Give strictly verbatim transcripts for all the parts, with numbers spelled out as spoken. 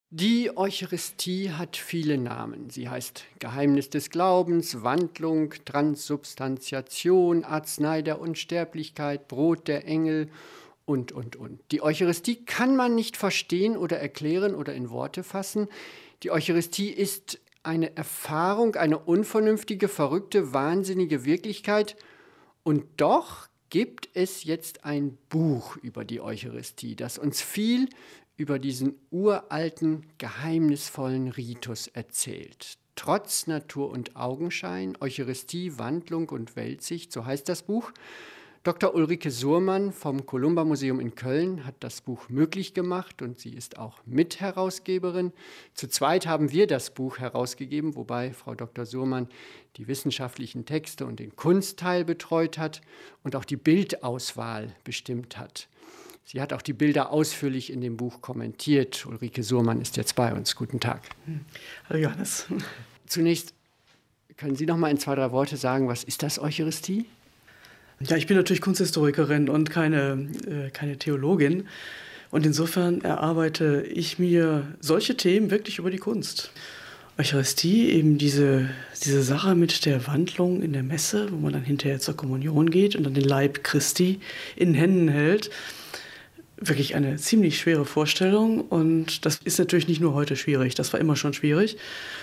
Die Eucharistie hat viele Namen. Sie heißt Geheimnis des Glaubens, Wandlung, Transsubstantiation, Arznei der Unsterblichkeit, Brot der Engel und, und, und. Die Eucharistie kann man nicht verstehen oder erklären oder in Worte fassen. Die Eucharistie ist eine Erfahrung, eine unvernünftige, verrückte, wahnsinnige Wirklichkeit. Und doch gibt es jetzt ein Buch über die Eucharistie, das uns viel über diesen uralten, geheimnisvollen Ritus erzählt. Trotz Natur und Augenschein, Eucharistie, Wandlung und Weltsicht, so heißt das Buch. Doktor Ulrike Surmann vom Columba-Museum in Köln hat das Buch möglich gemacht und sie ist auch Mitherausgeberin. Zu zweit haben wir das Buch herausgegeben, wobei Frau Doktor Surmann die wissenschaftlichen Texte und den Kunstteil betreut hat und auch die Bildauswahl bestimmt hat. Sie hat auch die Bilder ausführlich in dem Buch kommentiert. Ulrike Surmann ist jetzt bei uns. Guten Tag. Hallo Johannes. Zunächst können Sie noch mal in zwei, drei Worte sagen, was ist das Eucharistie? Ja, ich bin natürlich Kunsthistorikerin und keine, äh, keine Theologin. Und insofern erarbeite ich mir solche Themen wirklich über die Kunst. Eucharistie, eben diese, diese Sache mit der Wandlung in der Messe, wo man dann hinterher zur Kommunion geht und dann den Leib Christi in den Händen hält. Wirklich eine ziemlich schwere Vorstellung und das ist natürlich nicht nur heute schwierig, das war immer schon schwierig.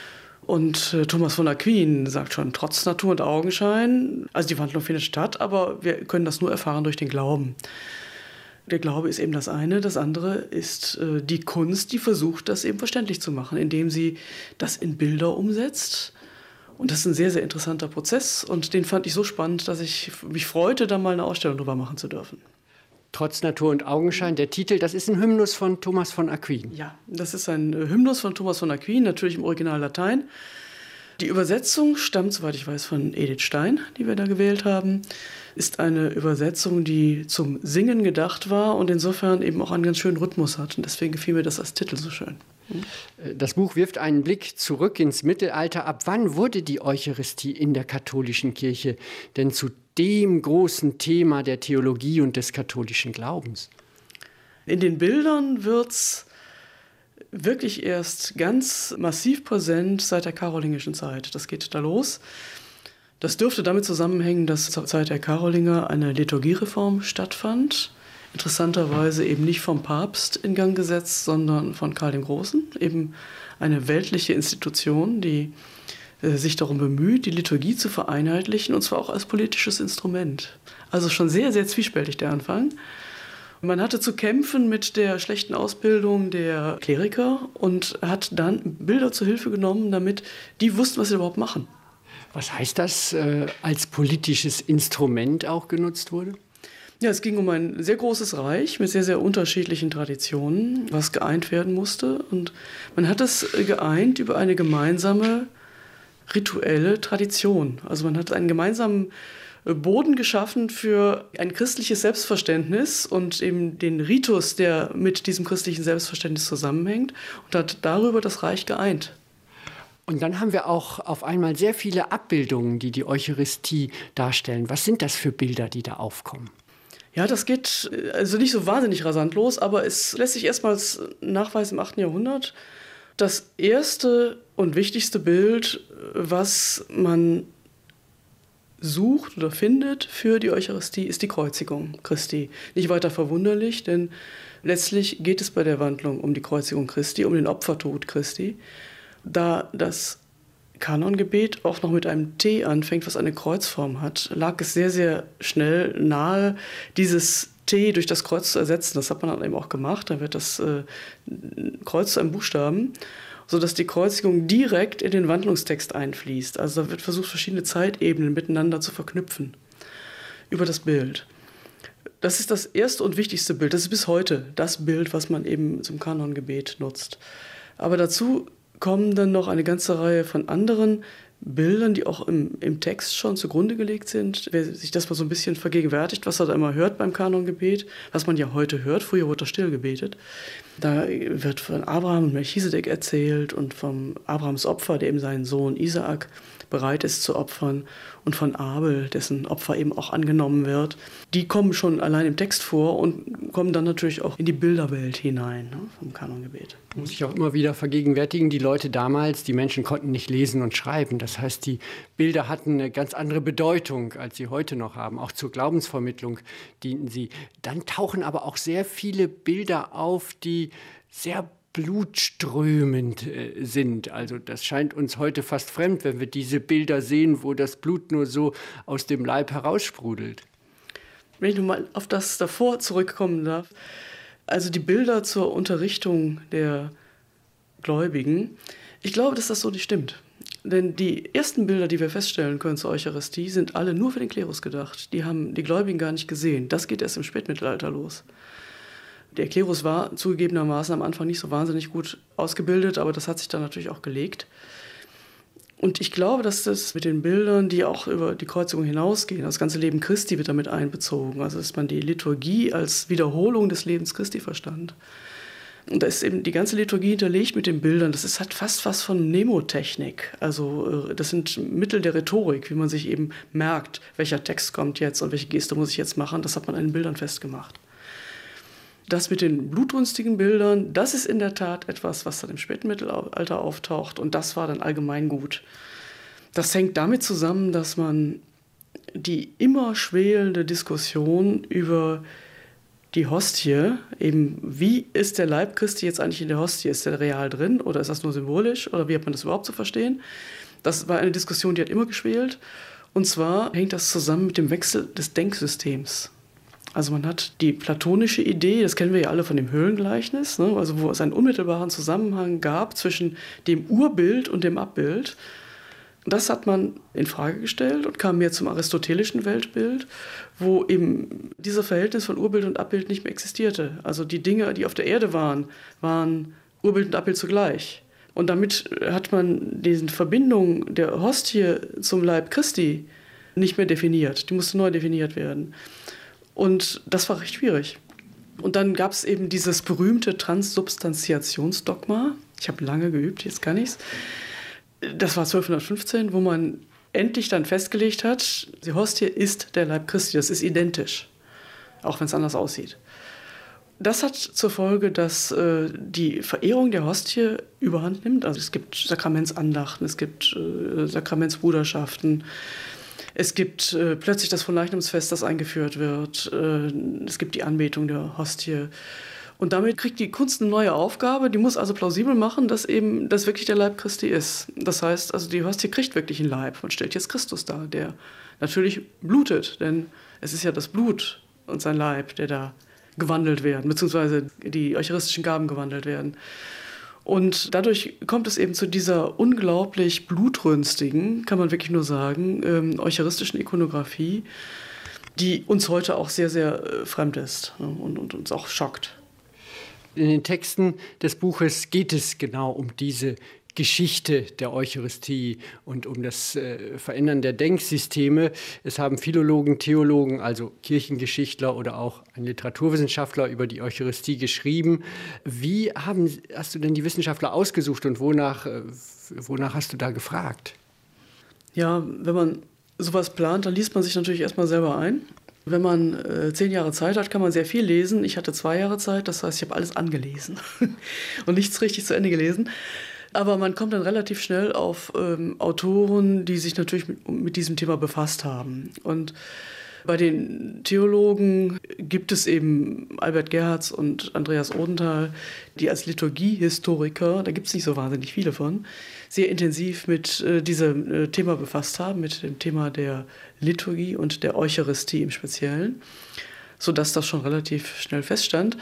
Und äh, Thomas von Aquin sagt schon, trotz Natur und Augenschein, also die Wandlung findet statt, aber wir können das nur erfahren durch den Glauben. Der Glaube ist eben das eine, das andere ist äh, die Kunst, die versucht, das eben verständlich zu machen, indem sie das in Bilder umsetzt. Und das ist ein sehr, sehr interessanter Prozess und den fand ich so spannend, dass ich mich freute, da mal eine Ausstellung drüber machen zu dürfen. Trotz Natur und Augenschein, der Titel, das ist ein Hymnus von Thomas von Aquin. Ja, das ist ein Hymnus von Thomas von Aquin, natürlich im Original Latein. Die Übersetzung stammt, soweit ich weiß, von Edith Stein, die wir da gewählt haben. Ist eine Übersetzung, die zum Singen gedacht war und insofern eben auch einen ganz schönen Rhythmus hat. Und deswegen gefiel mir das als Titel so schön. Das Buch wirft einen Blick zurück ins Mittelalter. Ab wann wurde die Eucharistie in der katholischen Kirche denn zu dem großen Thema der Theologie und des katholischen Glaubens? In den Bildern wird es wirklich erst ganz massiv präsent seit der karolingischen Zeit. Das geht da los. Das dürfte damit zusammenhängen, dass zur Zeit der Karolinger eine Liturgiereform stattfand. Interessanterweise eben nicht vom Papst in Gang gesetzt, sondern von Karl dem Großen. Eben eine weltliche Institution, die äh, sich darum bemüht, die Liturgie zu vereinheitlichen, und zwar auch als politisches Instrument. Also schon sehr, sehr zwiespältig der Anfang. Man hatte zu kämpfen mit der schlechten Ausbildung der Kleriker und hat dann Bilder zur Hilfe genommen, damit die wussten, was sie überhaupt machen. Was heißt das, äh, als politisches Instrument auch genutzt wurde? Ja, es ging um ein sehr großes Reich mit sehr, sehr unterschiedlichen Traditionen, was geeint werden musste. Und man hat es geeint über eine gemeinsame rituelle Tradition. Also man hat einen gemeinsamen Boden geschaffen für ein christliches Selbstverständnis und eben den Ritus, der mit diesem christlichen Selbstverständnis zusammenhängt, und hat darüber das Reich geeint. Und dann haben wir auch auf einmal sehr viele Abbildungen, die die Eucharistie darstellen. Was sind das für Bilder, die da aufkommen? Ja, das geht also nicht so wahnsinnig rasant los, aber es lässt sich erstmals nachweisen im achten Jahrhundert. Das erste und wichtigste Bild, was man sucht oder findet für die Eucharistie, ist die Kreuzigung Christi. Nicht weiter verwunderlich, denn letztlich geht es bei der Wandlung um die Kreuzigung Christi, um den Opfertod Christi. Da das Kanongebet auch noch mit einem T anfängt, was eine Kreuzform hat, lag es sehr, sehr schnell nahe, dieses T durch das Kreuz zu ersetzen. Das hat man dann eben auch gemacht. Dann wird das äh, Kreuz zu einem Buchstaben, sodass die Kreuzigung direkt in den Wandlungstext einfließt. Also da wird versucht, verschiedene Zeitebenen miteinander zu verknüpfen über das Bild. Das ist das erste und wichtigste Bild. Das ist bis heute das Bild, was man eben zum Kanongebet nutzt. Aber dazu kommen dann noch eine ganze Reihe von anderen Bildern, die auch im, im Text schon zugrunde gelegt sind. Wer sich das mal so ein bisschen vergegenwärtigt, was er da immer hört beim Kanongebet, was man ja heute hört, früher wurde da still gebetet, Da wird von Abraham und Melchisedek erzählt und vom Abrahams Opfer, der eben seinen Sohn Isaak bereit ist zu opfern, und von Abel, dessen Opfer eben auch angenommen wird. Die kommen schon allein im Text vor und kommen dann natürlich auch in die Bilderwelt hinein, ne, vom Kanongebet. Muss ich auch immer wieder vergegenwärtigen, die Leute damals, die Menschen konnten nicht lesen und schreiben. Das heißt, die Bilder hatten eine ganz andere Bedeutung, als sie heute noch haben. Auch zur Glaubensvermittlung dienten sie. Dann tauchen aber auch sehr viele Bilder auf, die sehr blutströmend äh, sind. Also das scheint uns heute fast fremd, wenn wir diese Bilder sehen, wo das Blut nur so aus dem Leib heraussprudelt. Wenn ich nun mal auf das davor zurückkommen darf, also die Bilder zur Unterrichtung der Gläubigen, ich glaube, dass das so nicht stimmt. Denn die ersten Bilder, die wir feststellen können zur Eucharistie, sind alle nur für den Klerus gedacht. Die haben die Gläubigen gar nicht gesehen. Das geht erst im Spätmittelalter los. Der Klerus war zugegebenermaßen am Anfang nicht so wahnsinnig gut ausgebildet, aber das hat sich dann natürlich auch gelegt. Und ich glaube, dass das mit den Bildern, die auch über die Kreuzigung hinausgehen, das ganze Leben Christi wird damit einbezogen, also dass man die Liturgie als Wiederholung des Lebens Christi verstand. Und da ist eben die ganze Liturgie hinterlegt mit den Bildern. Das ist, hat fast was von Mnemotechnik. Also das sind Mittel der Rhetorik, wie man sich eben merkt, welcher Text kommt jetzt und welche Geste muss ich jetzt machen. Das hat man an den Bildern festgemacht. Das mit den blutrünstigen Bildern, das ist in der Tat etwas, was dann im späten Mittelalter auftaucht, und das war dann allgemein gut. Das hängt damit zusammen, dass man die immer schwelende Diskussion über die Hostie, eben wie ist der Leib Christi jetzt eigentlich in der Hostie? Ist der real drin oder ist das nur symbolisch oder wie hat man das überhaupt zu verstehen? Das war eine Diskussion, die hat immer geschwelt, und zwar hängt das zusammen mit dem Wechsel des Denksystems. Also man hat die platonische Idee, das kennen wir ja alle von dem Höhlengleichnis, ne? Also wo es einen unmittelbaren Zusammenhang gab zwischen dem Urbild und dem Abbild. Das hat man in Frage gestellt und kam mehr zum aristotelischen Weltbild, wo eben dieses Verhältnis von Urbild und Abbild nicht mehr existierte. Also die Dinge, die auf der Erde waren, waren Urbild und Abbild zugleich. Und damit hat man diese Verbindung der Hostie zum Leib Christi nicht mehr definiert. Die musste neu definiert werden. Und das war recht schwierig. Und dann gab es eben dieses berühmte Transsubstantiationsdogma. Ich habe lange geübt, jetzt kann ich's. Das war zwölfhundertfünfzehn, wo man endlich dann festgelegt hat, die Hostie ist der Leib Christi, das ist identisch, auch wenn es anders aussieht. Das hat zur Folge, dass äh, die Verehrung der Hostie überhand nimmt. Also es gibt Sakramentsandachten, es gibt äh, Sakramentsbruderschaften, es gibt äh, plötzlich das Fronleichnamsfest, das eingeführt wird. Äh, es gibt die Anbetung der Hostie. Und damit kriegt die Kunst eine neue Aufgabe. Die muss also plausibel machen, dass eben das wirklich der Leib Christi ist. Das heißt, also die Hostie kriegt wirklich einen Leib. Man stellt jetzt Christus dar, der natürlich blutet. Denn es ist ja das Blut und sein Leib, der da gewandelt werden, beziehungsweise die eucharistischen Gaben gewandelt werden. Und dadurch kommt es eben zu dieser unglaublich blutrünstigen, kann man wirklich nur sagen, ähm, eucharistischen Ikonographie, die uns heute auch sehr, sehr äh, fremd ist, ne, und, und uns auch schockt. In den Texten des Buches geht es genau um diese Geschichte der Eucharistie und um das äh, Verändern der Denksysteme. Es haben Philologen, Theologen, also Kirchengeschichtler oder auch ein Literaturwissenschaftler über die Eucharistie geschrieben. Wie haben, hast du denn die Wissenschaftler ausgesucht und wonach, äh, wonach hast du da gefragt? Ja, wenn man sowas plant, dann liest man sich natürlich erstmal selber ein. Wenn man äh, zehn Jahre Zeit hat, kann man sehr viel lesen. Ich hatte zwei Jahre Zeit, das heißt, ich habe alles angelesen und nichts richtig zu Ende gelesen. Aber man kommt dann relativ schnell auf ähm, Autoren, die sich natürlich mit, mit diesem Thema befasst haben. Und bei den Theologen gibt es eben Albert Gerhards und Andreas Odenthal, die als Liturgiehistoriker, da gibt es nicht so wahnsinnig viele von, sehr intensiv mit äh, diesem äh, Thema befasst haben, mit dem Thema der Liturgie und der Eucharistie im Speziellen, sodass das schon relativ schnell feststand.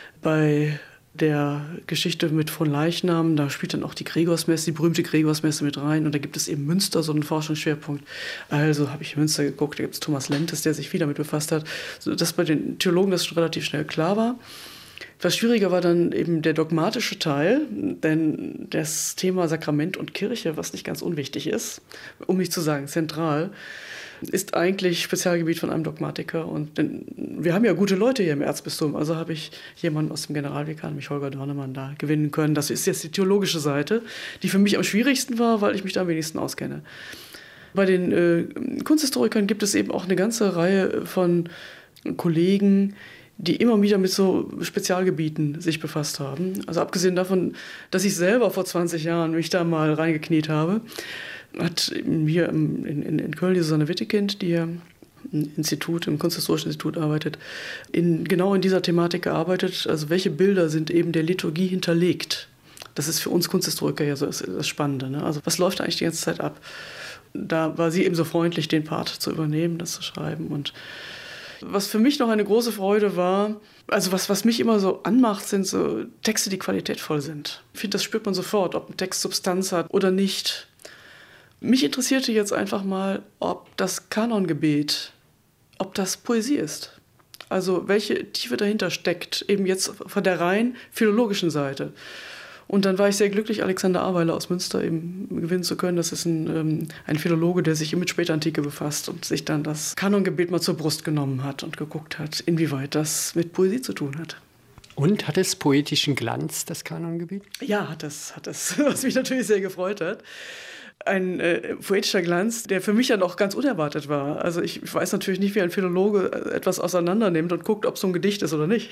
Bei der Geschichte mit Fronleichnam, da spielt dann auch die Gregorsmesse, die berühmte Gregorsmesse mit rein, und da gibt es eben Münster, so einen Forschungsschwerpunkt. Also habe ich Münster geguckt, da gibt es Thomas Lentes, der sich viel damit befasst hat, sodass bei den Theologen das schon relativ schnell klar war. Etwas schwieriger war dann eben der dogmatische Teil, denn das Thema Sakrament und Kirche, was nicht ganz unwichtig ist, um nicht zu sagen zentral, ist eigentlich Spezialgebiet von einem Dogmatiker. Und denn wir haben ja gute Leute hier im Erzbistum. Also habe ich jemanden aus dem Generalvikar, nämlich Holger Dornemann, da gewinnen können. Das ist jetzt die theologische Seite, die für mich am schwierigsten war, weil ich mich da am wenigsten auskenne. Bei den äh, Kunsthistorikern gibt es eben auch eine ganze Reihe von Kollegen, die immer wieder mit so Spezialgebieten sich befasst haben. Also abgesehen davon, dass ich selber vor zwanzig Jahren mich da mal reingekniet habe, hat hier in, in, in Köln die Susanne Wittekind, die ja im Institut, im Kunsthistorischen Institut arbeitet, in, genau in dieser Thematik gearbeitet. Also welche Bilder sind eben der Liturgie hinterlegt? Das ist für uns Kunsthistoriker ja so das, das Spannende. Ne? Also was läuft eigentlich die ganze Zeit ab? Da war sie eben so freundlich, den Part zu übernehmen, das zu schreiben. Und was für mich noch eine große Freude war, also was, was mich immer so anmacht, sind so Texte, die qualitätvoll sind. Ich finde, das spürt man sofort, ob ein Text Substanz hat oder nicht. Mich interessierte jetzt einfach mal, ob das Kanongebet, ob das Poesie ist. Also welche Tiefe dahinter steckt, eben jetzt von der rein philologischen Seite. Und dann war ich sehr glücklich, Alexander Aweiler aus Münster eben gewinnen zu können. Das ist ein, ähm, ein Philologe, der sich mit Spätantike befasst und sich dann das Kanongebet mal zur Brust genommen hat und geguckt hat, inwieweit das mit Poesie zu tun hat. Und hat es poetischen Glanz, das Kanongebet? Ja, hat es, hat es, was mich natürlich sehr gefreut hat. Ein äh, poetischer Glanz, der für mich ja noch ganz unerwartet war. Also ich, ich weiß natürlich nicht, wie ein Philologe etwas auseinandernimmt und guckt, ob es so ein Gedicht ist oder nicht.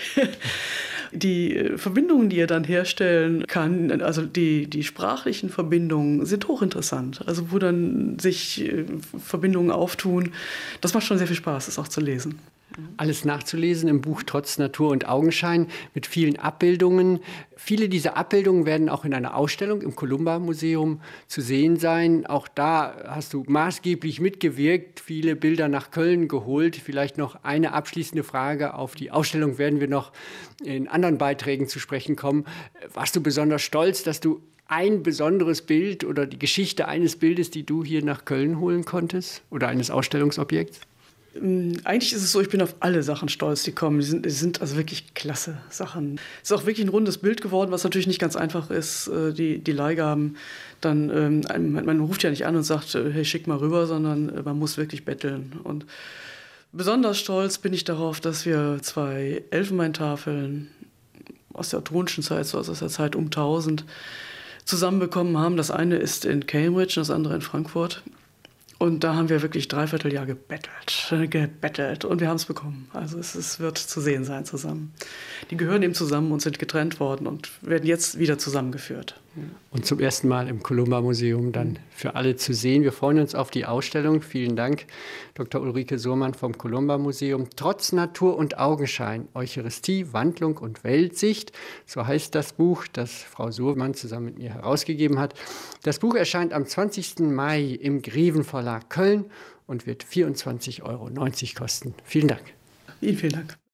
Die äh, Verbindungen, die er dann herstellen kann, also die, die sprachlichen Verbindungen, sind hochinteressant. Also wo dann sich äh, Verbindungen auftun, das macht schon sehr viel Spaß, das auch zu lesen. Alles nachzulesen im Buch Trotz Natur und Augenschein mit vielen Abbildungen. Viele dieser Abbildungen werden auch in einer Ausstellung im Columba-Museum zu sehen sein. Auch da hast du maßgeblich mitgewirkt, viele Bilder nach Köln geholt. Vielleicht noch eine abschließende Frage. Auf die Ausstellung werden wir noch in anderen Beiträgen zu sprechen kommen. Warst du besonders stolz, dass du ein besonderes Bild oder die Geschichte eines Bildes, die du hier nach Köln holen konntest oder eines Ausstellungsobjekts? Eigentlich ist es so, ich bin auf alle Sachen stolz, die kommen. Die sind, die sind also wirklich klasse Sachen. Es ist auch wirklich ein rundes Bild geworden, was natürlich nicht ganz einfach ist. Die, die Leihgaben, dann, ähm, man ruft ja nicht an und sagt, hey, schick mal rüber, sondern man muss wirklich betteln. Und besonders stolz bin ich darauf, dass wir zwei Elfenbeintafeln aus der ottonischen Zeit, so aus der Zeit um tausend, zusammenbekommen haben. Das eine ist in Cambridge, das andere in Frankfurt. Und da haben wir wirklich dreiviertel Jahr gebettelt, gebettelt und wir haben es bekommen. Also es, es wird zu sehen sein zusammen. Die gehören eben zusammen und sind getrennt worden und werden jetzt wieder zusammengeführt. Und zum ersten Mal im Columba-Museum dann für alle zu sehen. Wir freuen uns auf die Ausstellung. Vielen Dank, Doktor Ulrike Surmann vom Columba-Museum. Trotz Natur und Augenschein, Eucharistie, Wandlung und Weltsicht. So heißt das Buch, das Frau Surmann zusammen mit mir herausgegeben hat. Das Buch erscheint am zwanzigsten Mai im Greven Verlag Köln und wird vierundzwanzig Euro neunzig kosten. Vielen Dank. Ihnen vielen Dank.